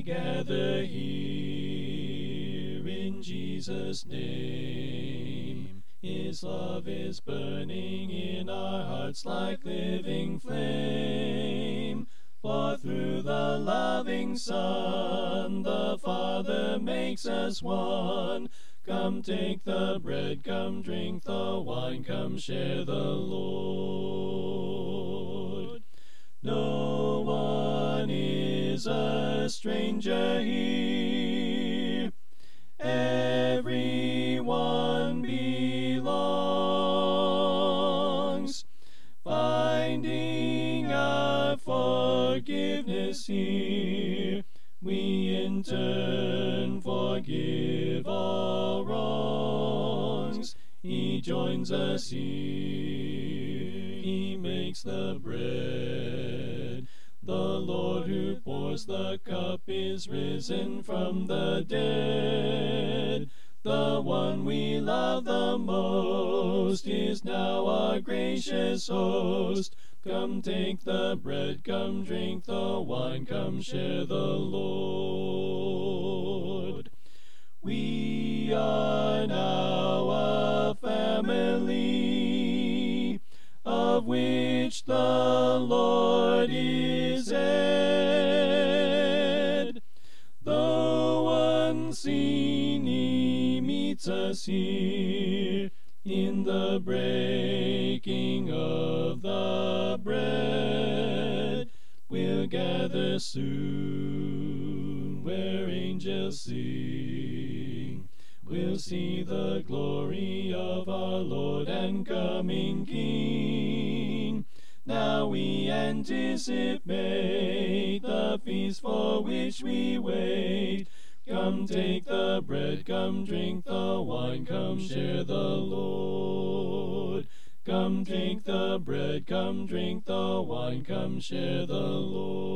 gather here in Jesus' name. His love is burning in our hearts like living flame. For through the loving Son, the Father makes us one. Come take the bread, come drink the wine, come share the Lord. No one is a stranger here. Everyone belongs. Finding our forgiveness here, we in turn forgive all wrongs. He joins us here, he makes the bread. The Lord who pours the cup is risen from the dead. The one we love the most is now our gracious host. Come take the bread, come drink the wine, come share the Lord. We are now a family, of which the Lord is head. Though unseen, he meets us here in the breaking of the bread. We'll gather soon where angels sing. We'll see the glory of our Lord and coming King. Now we anticipate the feast for which we wait. Come take the bread, come drink the wine, come share the Lord. Come drink the bread, come drink the wine, come share the Lord.